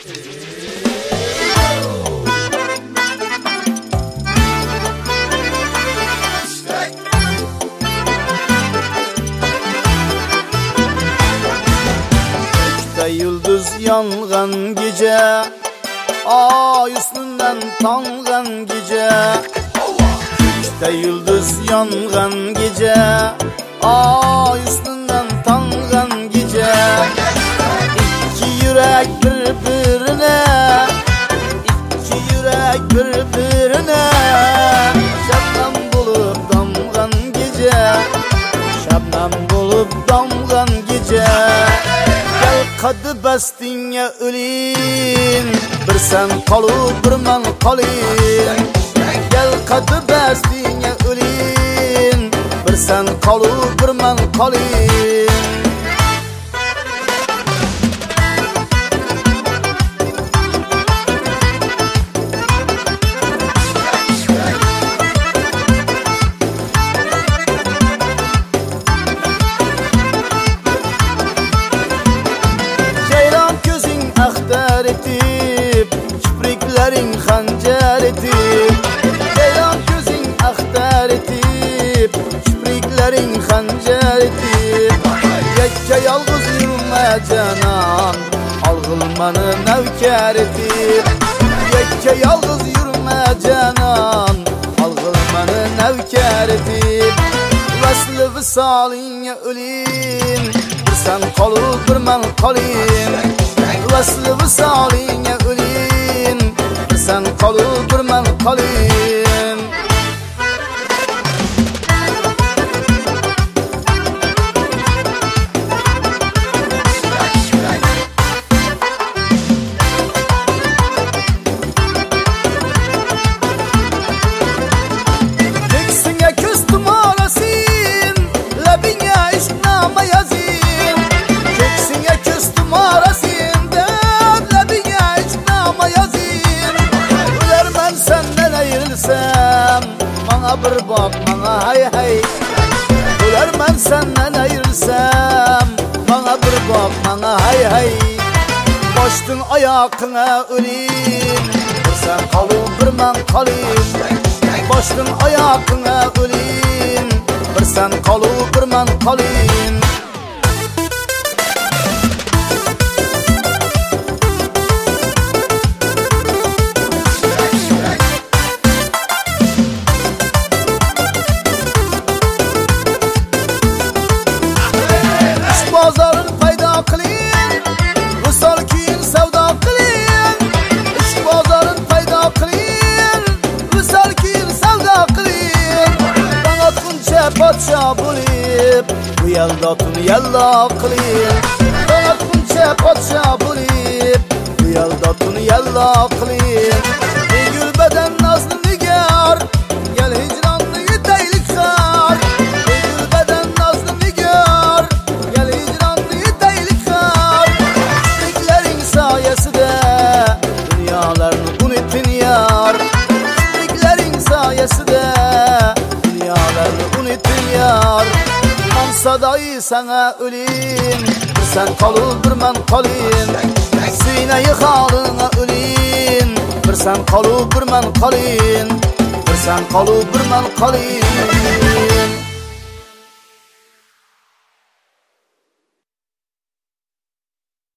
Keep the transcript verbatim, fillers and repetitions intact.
Yıldız yangan gece, ay üstünden tangan gece. İşte yıldız yangan gece, ay üstünden tangan gece. İki yürek birbirine, iki yürek birbirine. Şebnem bulup damgan gece, şebnem bulup damgan gece. Kadı bastinge öleyim, bir sen kalıp bir men kalayım. Gel kadı bastinge öleyim, bir sen kalıp bir men kalayım. Kipriklerin hancer etip, ceylan gözün aktar etip, kipriklerin hancer etip. Yekke yalğız yürüme canan, algılmanı nevker etip. Yekke yalğız yürüme canan, algılmanı nevker etip. Vesli visalinye öleyim, bir sen kalıp bir men kalayım. Vesli visalinye öleyim, bir sen kalıp bir men kalayım. Teksine küstüm arasın, labine işnama yazayım. Teksine küstüm arasın, bana bir bak bana hay hay. Ular ben senden ayırsam, bana bir bak bana hay hay. Baştın ayakına öleyim, bir sen kalıp bir men kalayım. Baştın ayakına öleyim, bir sen kalıp bir men kalayım. Bazarın payda kılın, vısal kiyin sevda kılın. İş bazarın payda kılın, vısal kiyin sevda kılın. Bana tunca patşa bulup, bu yelda tun yella kılın. Bana tunca patşa bulup, bu yelda tun yella kılın. Bir gül beden nazlı nigar, gel hicranlı yedeylik kar. Bir gül beden nazlı nigar, gel dünyalarını unutun yar. Kipriklerin sayesinde dünyalarını unutun yar. Mansa dahi sana öleyim, bir sen kalıp bir men kalayım. Sineyi halına öleyim, bir sen kalıp bir men kalayım. Bir sen kalıp bir men kalayım.